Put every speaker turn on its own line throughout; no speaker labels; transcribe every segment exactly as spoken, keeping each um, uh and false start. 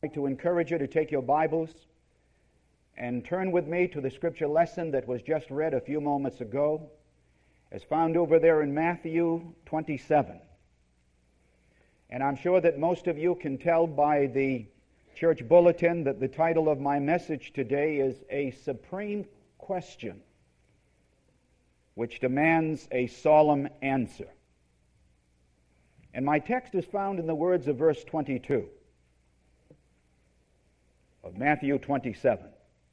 I'd like to encourage you to take your Bibles and turn with me to the scripture lesson that was just read a few moments ago, as found over there in Matthew twenty-seven. And I'm sure that most of you can tell by the church bulletin that the title of my message today is A Supreme Question, which demands a solemn answer. And my text is found in the words of verse twenty-two of Matthew twenty-seven.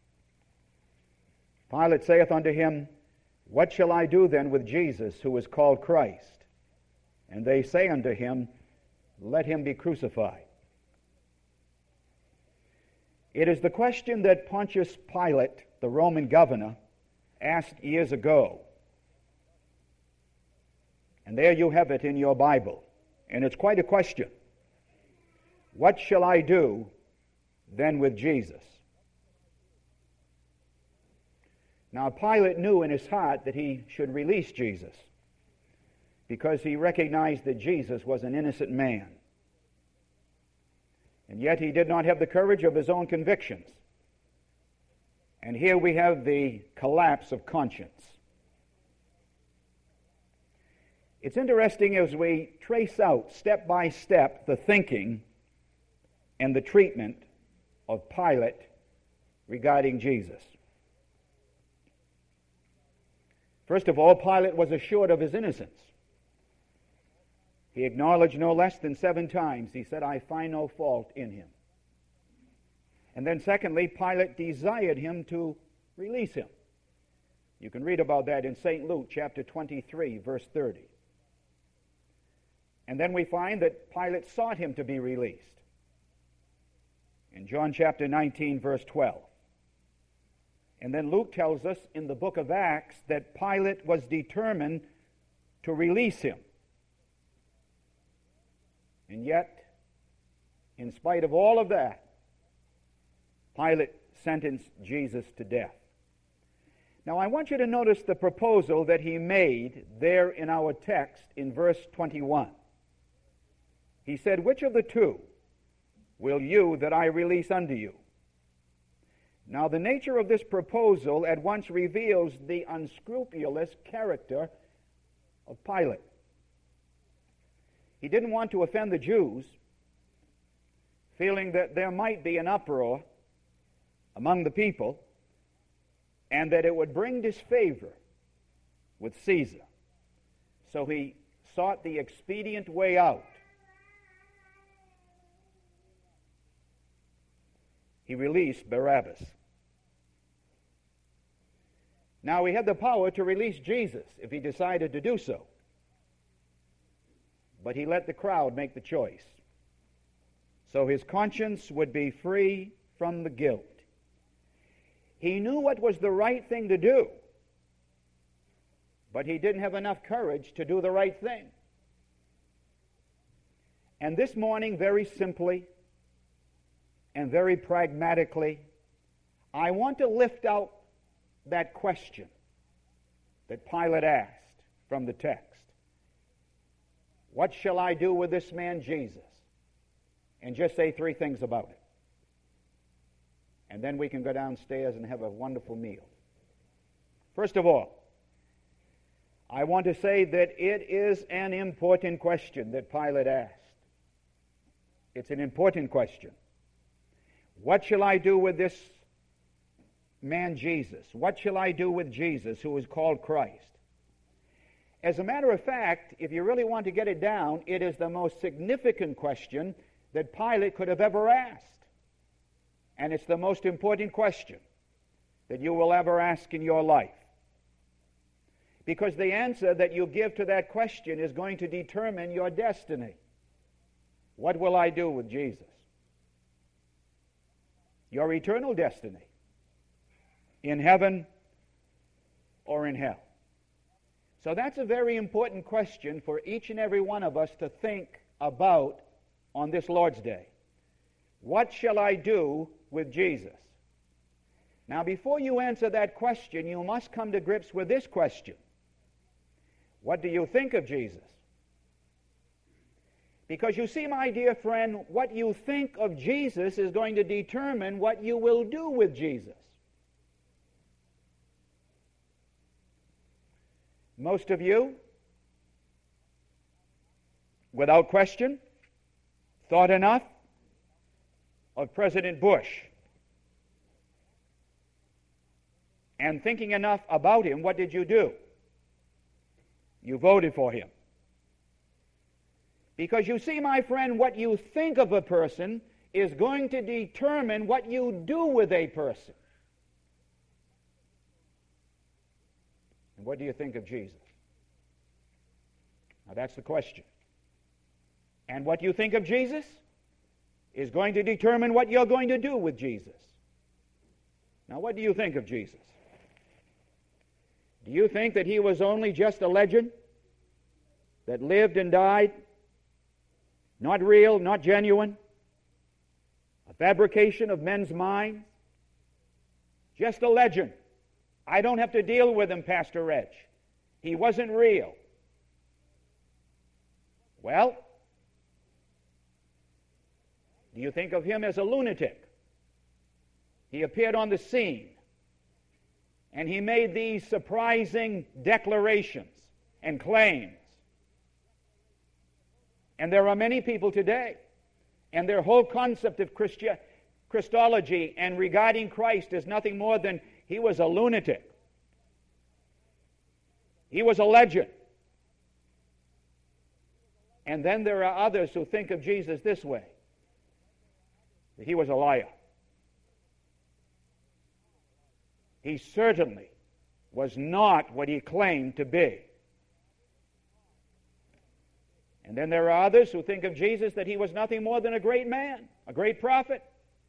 Pilate saith unto him, What shall I do then with Jesus, who is called Christ? And they say unto him, Let him be crucified. It is the question that Pontius Pilate, the Roman governor, asked years ago. And there you have it in your Bible. And it's quite a question. What shall I do then with Jesus? Now, Pilate knew in his heart that he should release Jesus because he recognized that Jesus was an innocent man. And yet he did not have the courage of his own convictions. And here we have the collapse of conscience. It's interesting as we trace out step by step the thinking and the treatment of Pilate regarding Jesus. First of all, Pilate was assured of his innocence. He acknowledged no less than seven times. He said, I find no fault in him. And then secondly, Pilate desired him to release him. You can read about that in Saint Luke chapter twenty-three, verse thirty. And then we find that Pilate sought him to be released in John chapter nineteen, verse twelve. And then Luke tells us in the book of Acts that Pilate was determined to release him. And yet, in spite of all of that, Pilate sentenced Jesus to death. Now I want you to notice the proposal that he made there in our text in verse twenty-one. He said, Which of the two will you that I release unto you? Now the nature of this proposal at once reveals the unscrupulous character of Pilate. He didn't want to offend the Jews, feeling that there might be an uproar among the people and that it would bring disfavor with Caesar. So he sought the expedient way out. He released Barabbas. Now he had the power to release Jesus if he decided to do so. But he let the crowd make the choice. So his conscience would be free from the guilt. He knew what was the right thing to do, but he didn't have enough courage to do the right thing. And this morning, very simply and very pragmatically, I want to lift out that question that Pilate asked from the text. What shall I do with this man Jesus? And just say three things about it. And then we can go downstairs and have a wonderful meal. First of all, I want to say that it is an important question that Pilate asked. It's an important question. What shall I do with this man Jesus? What shall I do with Jesus, who is called Christ? As a matter of fact, if you really want to get it down, it is the most significant question that Pilate could have ever asked. And it's the most important question that you will ever ask in your life. Because the answer that you give to that question is going to determine your destiny. What will I do with Jesus? Your eternal destiny. In heaven or in hell. So that's a very important question for each and every one of us to think about on this Lord's Day. What shall I do with Jesus? Now, before you answer that question, you must come to grips with this question. What do you think of Jesus? Because you see, my dear friend, what you think of Jesus is going to determine what you will do with Jesus. Most of you, without question, thought enough of President Bush, and thinking enough about him, what did you do? You voted for him. Because you see, my friend, what you think of a person is going to determine what you do with a person. And what do you think of Jesus? Now that's the question. And what you think of Jesus is going to determine what you're going to do with Jesus. Now, what do you think of Jesus? Do you think that he was only just a legend that lived and died? Not real, not genuine? A fabrication of men's minds? Just a legend. I don't have to deal with him, Pastor Reg. He wasn't real. Well, do you think of him as a lunatic? He appeared on the scene, and he made these surprising declarations and claims. And there are many people today, and their whole concept of Christi- Christology and regarding Christ is nothing more than he was a lunatic. He was a legend. And then there are others who think of Jesus this way, that he was a liar. He certainly was not what he claimed to be. And then there are others who think of Jesus that he was nothing more than a great man, a great prophet.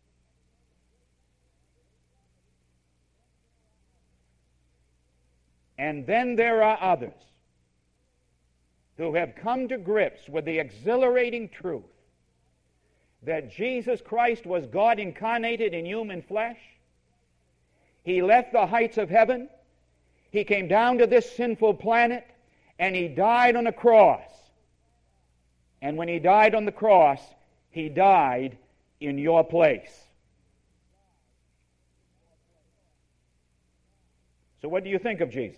And then there are others who have come to grips with the exhilarating truth that Jesus Christ was God incarnated in human flesh. He left the heights of heaven. He came down to this sinful planet, and he died on a cross. And when he died on the cross, he died in your place. So what do you think of Jesus?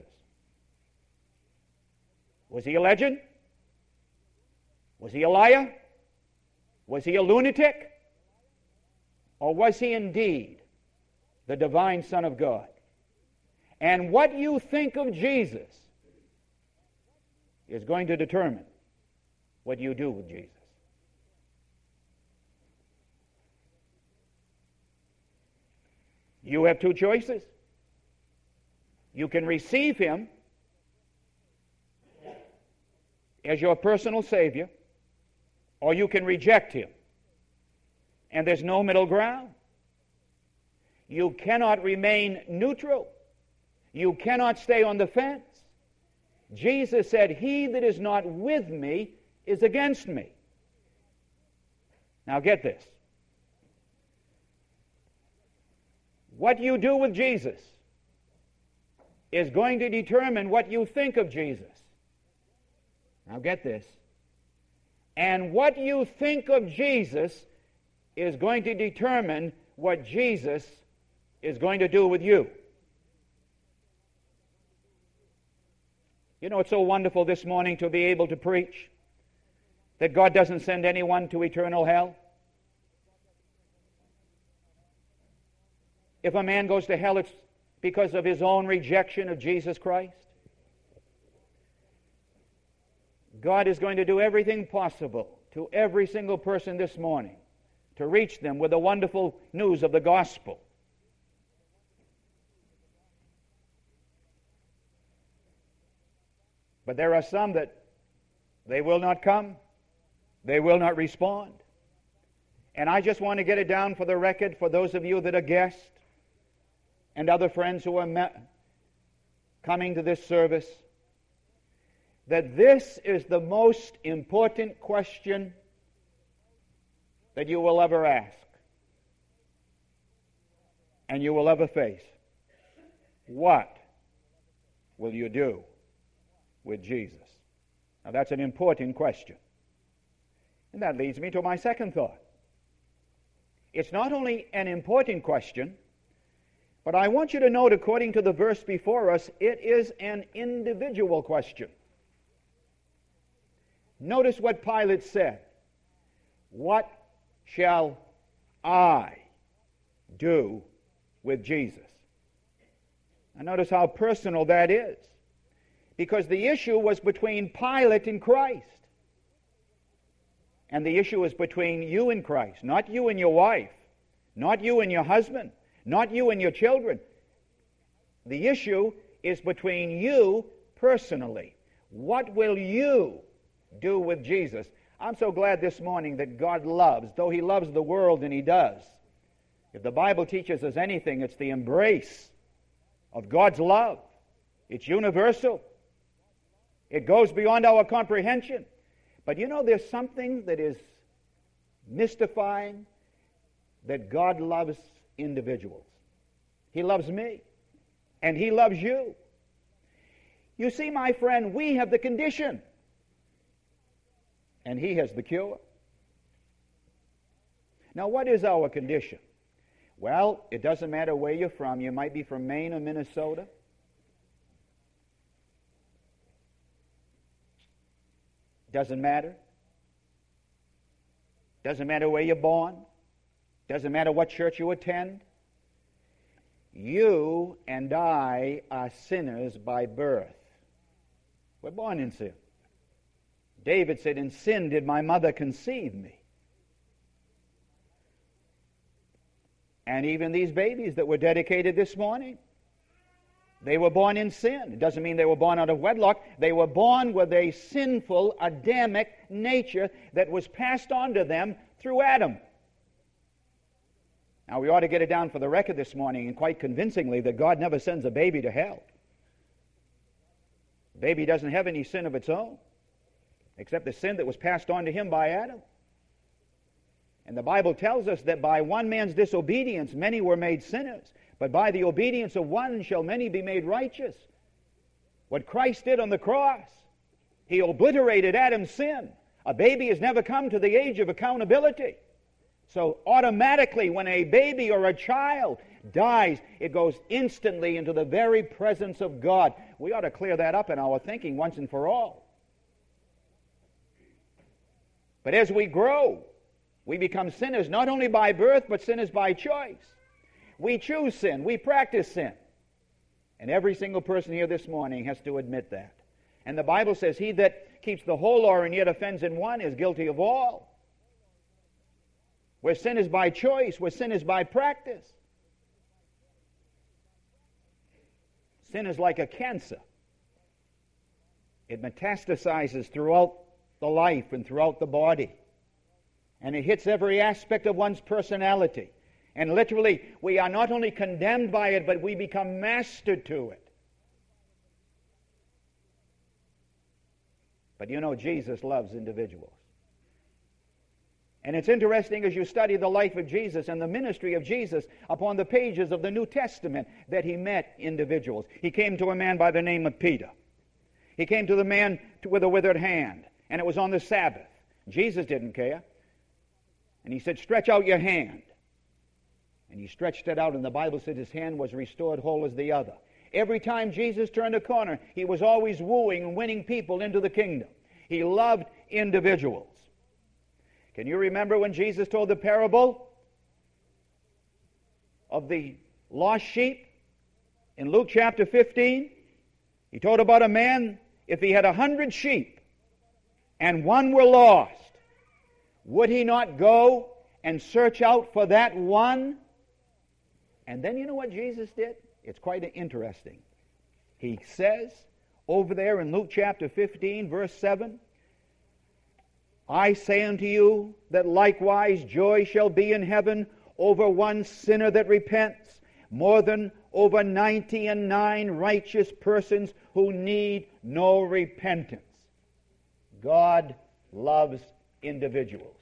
Was he a legend? Was he a liar? Was he a lunatic? Or was he indeed the divine Son of God? And what you think of Jesus is going to determine what you do with Jesus. You have two choices. You can receive him as your personal Savior, or you can reject him. And there's no middle ground. You cannot remain neutral. You cannot stay on the fence. Jesus said, "He that is not with me is against me." Now get this. What you do with Jesus is going to determine what you think of Jesus. Now get this. And what you think of Jesus is going to determine what Jesus is going to do with you. You know, it's so wonderful this morning to be able to preach that God doesn't send anyone to eternal hell. If a man goes to hell, it's because of his own rejection of Jesus Christ. God is going to do everything possible to every single person this morning to reach them with the wonderful news of the gospel. But there are some that they will not come. They will not respond. And I just want to get it down for the record for those of you that are guests and other friends who are met, coming to this service, that this is the most important question that you will ever ask and you will ever face. What will you do with Jesus? Now that's an important question. And that leads me to my second thought. It's not only an important question, but I want you to note, according to the verse before us, it is an individual question. Notice what Pilate said. What shall I do with Jesus? And notice how personal that is. Because the issue was between Pilate and Christ. And the issue is between you and Christ, not you and your wife, not you and your husband, not you and your children. The issue is between you personally. What will you do with Jesus? I'm so glad this morning that God loves, though He loves the world, and He does. If the Bible teaches us anything, it's the embrace of God's love. It's universal. It goes beyond our comprehension. But you know, there's something that is mystifying, that God loves individuals. He loves me, and He loves you. You see, my friend, we have the condition, and He has the cure. Now, what is our condition? Well, it doesn't matter where you're from. You might be from Maine or Minnesota. Doesn't matter. Doesn't matter where you're born. Doesn't matter what church you attend. You and I are sinners by birth. We're born in sin. David said, "In sin did my mother conceive me." And even these babies that were dedicated this morning, they were born in sin. It doesn't mean they were born out of wedlock. They were born with a sinful, Adamic nature that was passed on to them through Adam. Now, we ought to get it down for the record this morning, and quite convincingly, that God never sends a baby to hell. The baby doesn't have any sin of its own, except the sin that was passed on to him by Adam. And the Bible tells us that by one man's disobedience, many were made sinners. But by the obedience of one shall many be made righteous. What Christ did on the cross, He obliterated Adam's sin. A baby has never come to the age of accountability. So automatically, when a baby or a child dies, it goes instantly into the very presence of God. We ought to clear that up in our thinking once and for all. But as we grow, we become sinners not only by birth, but sinners by choice. We choose sin. We practice sin. And every single person here this morning has to admit that. And the Bible says, "He that keeps the whole law and yet offends in one is guilty of all." Where sin is by choice, where sin is by practice. Sin is like a cancer. It metastasizes throughout the life and throughout the body. And it hits every aspect of one's personality. And literally, we are not only condemned by it, but we become mastered to it. But you know, Jesus loves individuals. And it's interesting as you study the life of Jesus and the ministry of Jesus upon the pages of the New Testament that He met individuals. He came to a man by the name of Peter. He came to the man with a withered hand, and it was on the Sabbath. Jesus didn't care. And He said, "Stretch out your hand." And he stretched it out, and the Bible said his hand was restored whole as the other. Every time Jesus turned a corner, He was always wooing and winning people into the kingdom. He loved individuals. Can you remember when Jesus told the parable of the lost sheep in Luke chapter fifteen? He told about a man, if he had a hundred sheep and one were lost, would he not go and search out for that one? And then you know what Jesus did? It's quite interesting. He says over there in Luke chapter fifteen, verse seven, "I say unto you that likewise joy shall be in heaven over one sinner that repents, more than over ninety and nine righteous persons who need no repentance." God loves individuals.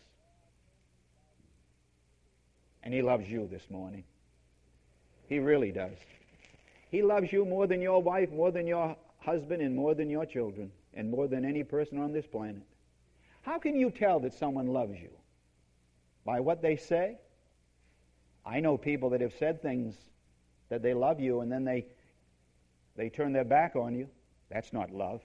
And He loves you this morning. He really does. He loves you more than your wife, more than your husband, and more than your children, and more than any person on this planet. How can you tell that someone loves you? By what they say? I know people that have said things that they love you and then they they turn their back on you. That's not love.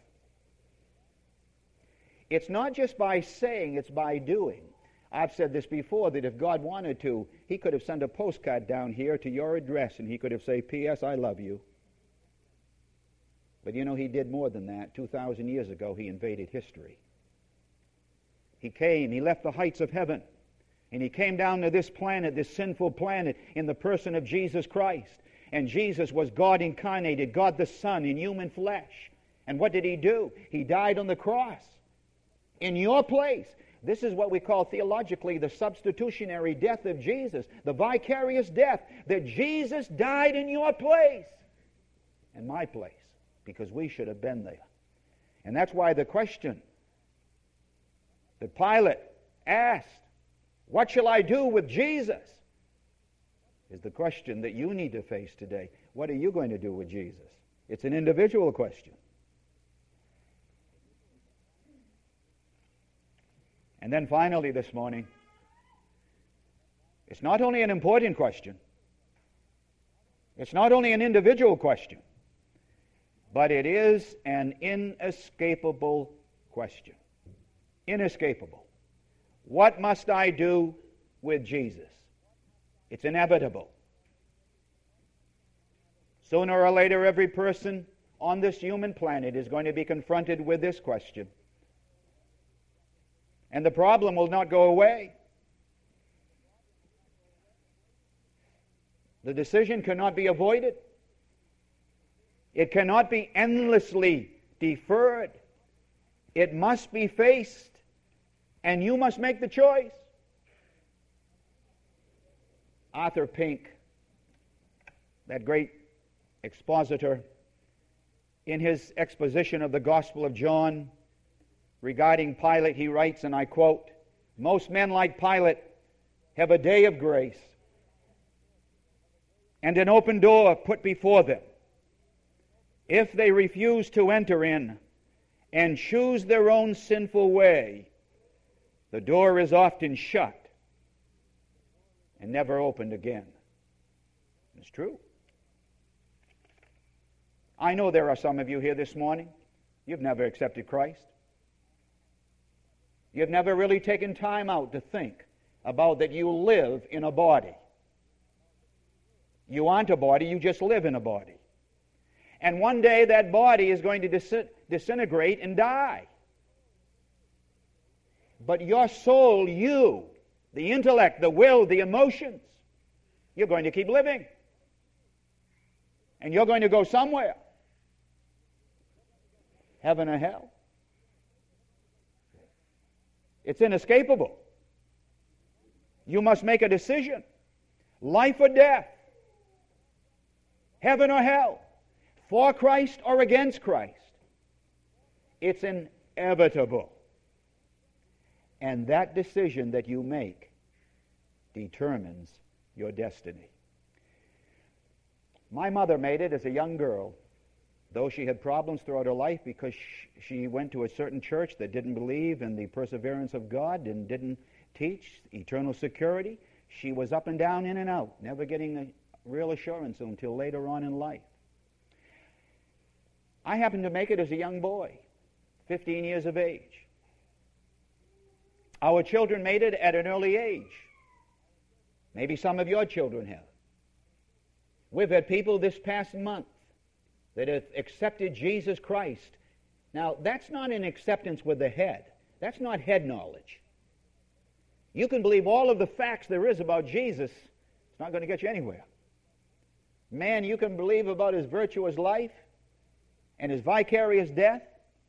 It's not just by saying, it's by doing. I've said this before, that if God wanted to, He could have sent a postcard down here to your address and He could have said, P S I love you. But you know, He did more than that. two thousand years ago, He invaded history. He came, He left the heights of heaven, and He came down to this planet, this sinful planet, in the person of Jesus Christ. And Jesus was God incarnated, God the Son in human flesh. And what did He do? He died on the cross in your place. This is what we call theologically the substitutionary death of Jesus, the vicarious death, that Jesus died in your place and my place, because we should have been there. And that's why the question that Pilate asked, what shall I do with Jesus, is the question that you need to face today. What are you going to do with Jesus? It's an individual question. And then finally this morning, it's not only an important question, it's not only an individual question, but it is an inescapable question. Inescapable. What must I do with Jesus? It's inevitable. Sooner or later, every person on this human planet is going to be confronted with this question. And the problem will not go away. The decision cannot be avoided. It cannot be endlessly deferred. It must be faced, and you must make the choice. Arthur Pink, that great expositor, in his exposition of the Gospel of John regarding Pilate, he writes, and I quote, "Most men like Pilate have a day of grace and an open door put before them. If they refuse to enter in and choose their own sinful way, the door is often shut and never opened again." It's true. I know there are some of you here this morning, you've never accepted Christ. You've never really taken time out to think about that you live in a body. You aren't a body, you just live in a body. And one day that body is going to dis- disintegrate and die. But your soul, you, the intellect, the will, the emotions, you're going to keep living. And you're going to go somewhere. Heaven or hell. It's inescapable. You must make a decision. Life or death. Heaven or hell. For Christ or against Christ. It's inevitable. And that decision that you make determines your destiny. My mother made it as a young girl, though she had problems throughout her life because she went to a certain church that didn't believe in the perseverance of God and didn't teach eternal security. She was up and down, in and out, never getting a real assurance until later on in life. I happened to make it as a young boy, fifteen years of age. Our children made it at an early age. Maybe some of your children have. We've had people this past month that have accepted Jesus Christ. Now, that's not an acceptance with the head. That's not head knowledge. You can believe all of the facts there is about Jesus. It's not going to get you anywhere. Man, you can believe about his virtuous life and his vicarious death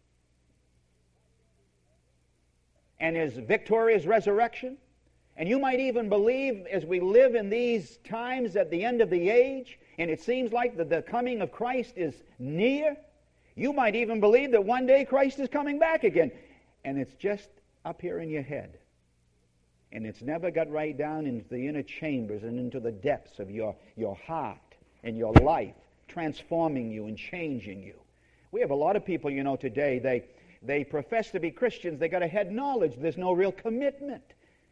and his victorious resurrection. And you might even believe, as we live in these times at the end of the age, and it seems like the, the coming of Christ is near, you might even believe that one day Christ is coming back again. And it's just up here in your head. And it's never got right down into the inner chambers and into the depths of your, your heart and your life, transforming you and changing you. We have a lot of people, you know, today, they they profess to be Christians. They got a head knowledge. There's no real commitment.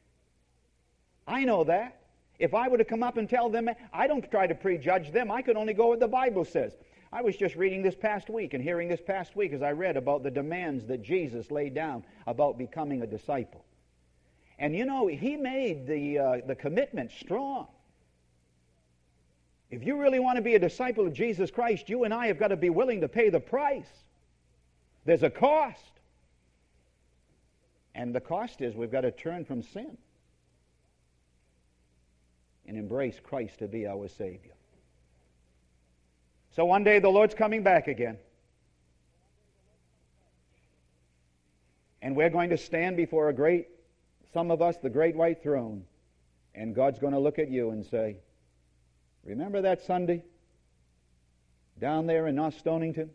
I know that. If I were to come up and tell them, I don't try to prejudge them. I can only go what the Bible says. I was just reading this past week and hearing this past week as I read about the demands that Jesus laid down about becoming a disciple. And you know, he made the, uh, the commitment strong. If you really want to be a disciple of Jesus Christ, you and I have got to be willing to pay the price. There's a cost. And the cost is we've got to turn from sin and embrace Christ to be our Savior. So one day the Lord's coming back again. And we're going to stand before a great, some of us, the great white throne. And God's going to look at you and say, remember that Sunday down there in North Stonington?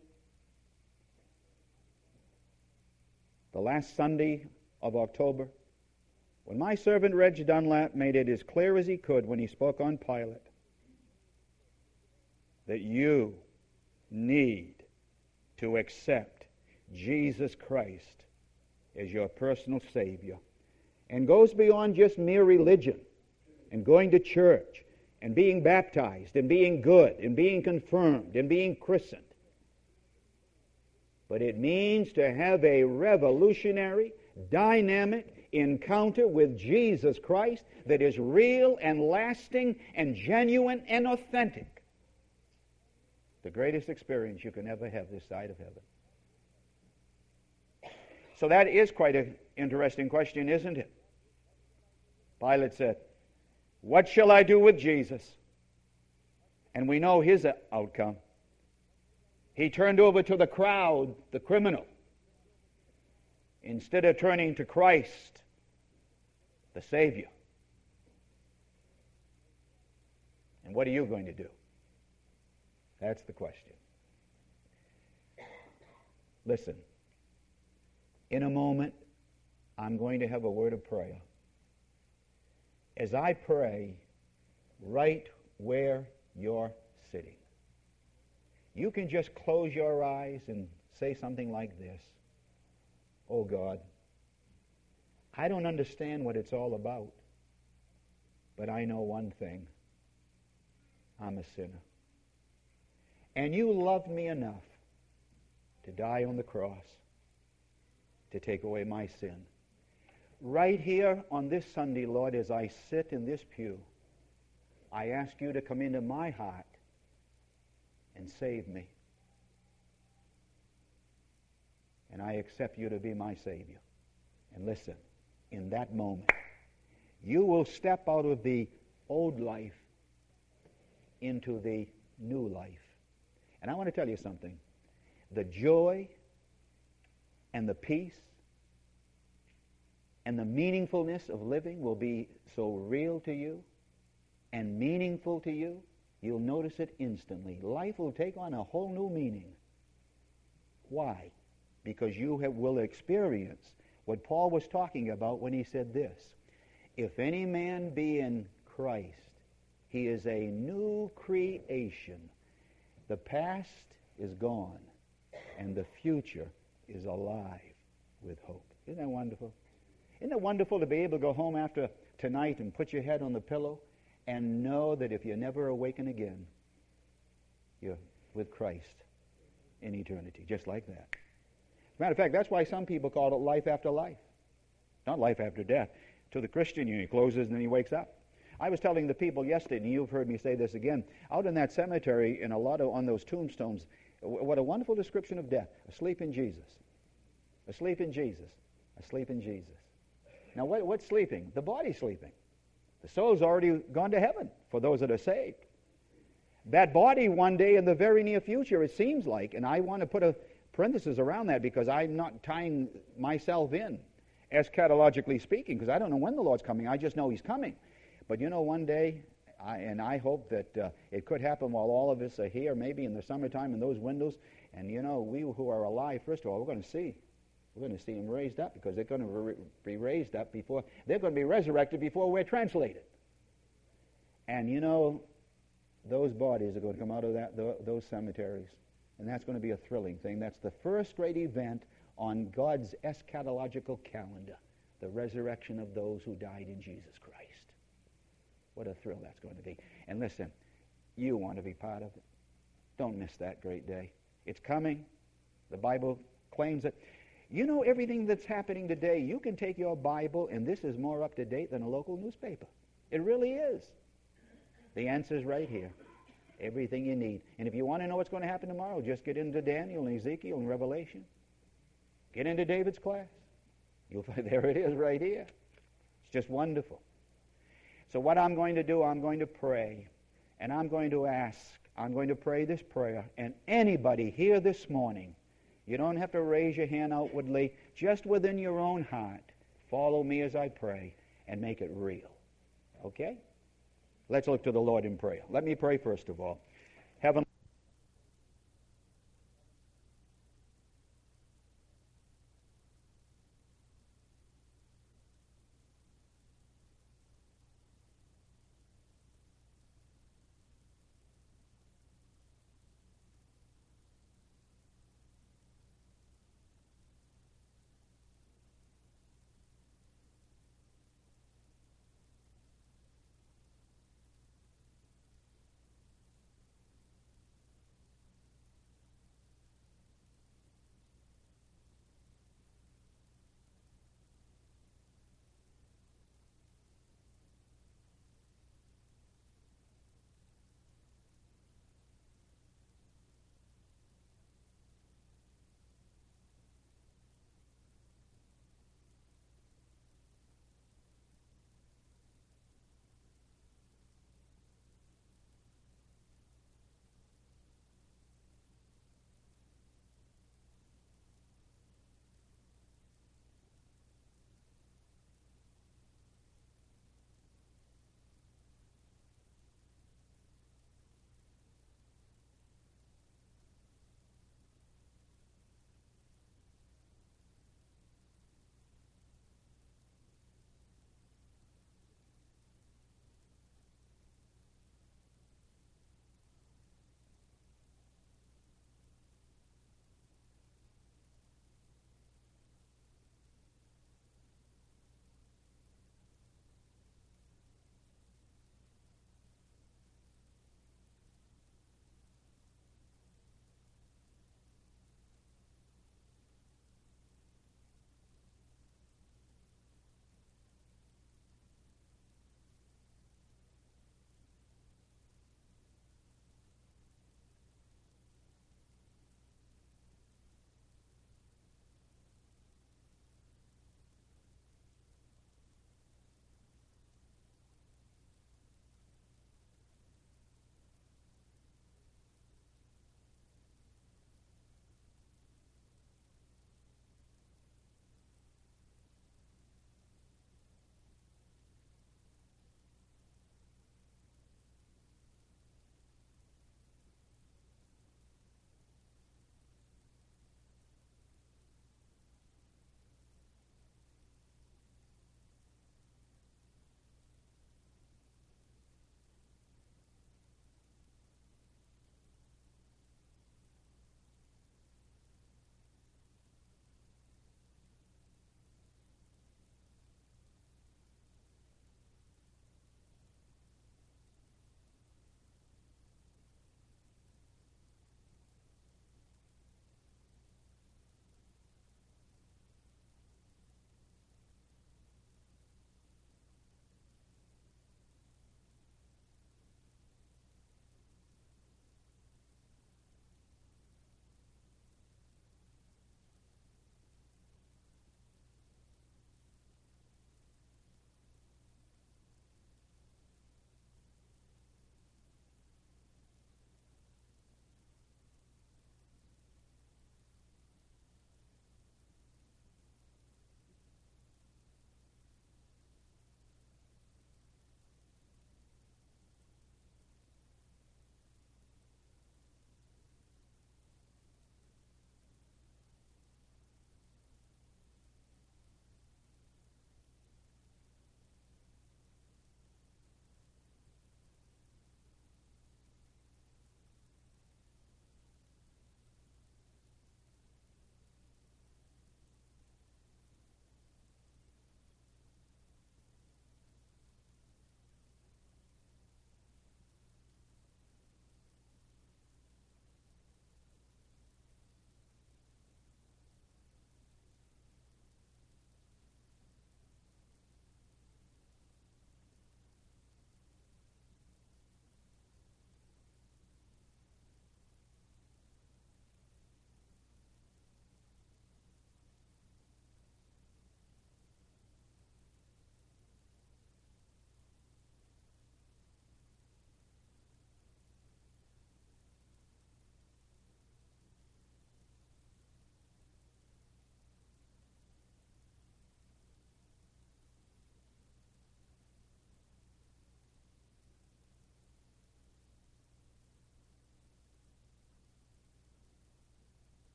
The last Sunday of October, when my servant Reg Dunlap made it as clear as he could when he spoke on Pilate that you need to accept Jesus Christ as your personal Savior, and goes beyond just mere religion and going to church and being baptized and being good and being confirmed and being christened. But it means to have a revolutionary, dynamic encounter with Jesus Christ that is real and lasting and genuine and authentic. The greatest experience you can ever have this side of heaven. So that is quite an interesting question, isn't it? Pilate said, what shall I do with Jesus? And we know his outcome. He turned over to the crowd, the criminal, instead of turning to Christ, the Savior. And what are you going to do? That's the question. Listen, in a moment, I'm going to have a word of prayer. As I pray, right where you're sitting, you can just close your eyes and say something like this. Oh God, I don't understand what it's all about, but I know one thing. I'm a sinner. And you loved me enough to die on the cross to take away my sin. Right here on this Sunday, Lord, as I sit in this pew, I ask you to come into my heart and save me. And I accept you to be my Savior. And listen, in that moment, you will step out of the old life into the new life. And I want to tell you something. The joy and the peace and the meaningfulness of living will be so real to you and meaningful to you, you'll notice it instantly. Life will take on a whole new meaning. Why? Because you have, will experience what Paul was talking about when he said this. If any man be in Christ, he is a new creation. The past is gone, and the future is alive with hope. Isn't that wonderful? Isn't it wonderful to be able to go home after tonight and put your head on the pillow and know that if you never awaken again, you're with Christ in eternity, just like that. As a matter of fact, that's why some people call it life after life. Not life after death. To the Christian, he closes and then he wakes up. I was telling the people yesterday, and you've heard me say this again, out in that cemetery, in a lot of, on those tombstones, what a wonderful description of death. Asleep in Jesus. Asleep in Jesus. Asleep in Jesus. Now, what, what's sleeping? The body's sleeping. The soul's already gone to heaven for those that are saved. That body one day in the very near future, it seems like, and I want to put a parenthesis around that because I'm not tying myself in, eschatologically speaking, because I don't know when the Lord's coming. I just know He's coming. But you know, one day, I, and I hope that uh, it could happen while all of us are here, maybe in the summertime in those windows, and you know, we who are alive, first of all, we're going to see. We're going to see them raised up because they're going to re- be raised up before, they're going to be resurrected before we're translated. And you know, those bodies are going to come out of that, th- those cemeteries. And that's going to be a thrilling thing. That's the first great event on God's eschatological calendar, the resurrection of those who died in Jesus Christ. What a thrill that's going to be. And listen, you want to be part of it. Don't miss that great day. It's coming. The Bible claims it. You know, everything that's happening today, you can take your Bible, and this is more up to date than a local newspaper. It really is. The answer's right here. Everything you need. And if you want to know what's going to happen tomorrow, just get into Daniel and Ezekiel and Revelation. Get into David's class. You'll find there it is right here. It's just wonderful. So what I'm going to do, I'm going to pray. And I'm going to ask, I'm going to pray this prayer. And anybody here this morning, you don't have to raise your hand outwardly. Just within your own heart, follow me as I pray and make it real. Okay? Let's look to the Lord in prayer. Let me pray first of all. Heaven.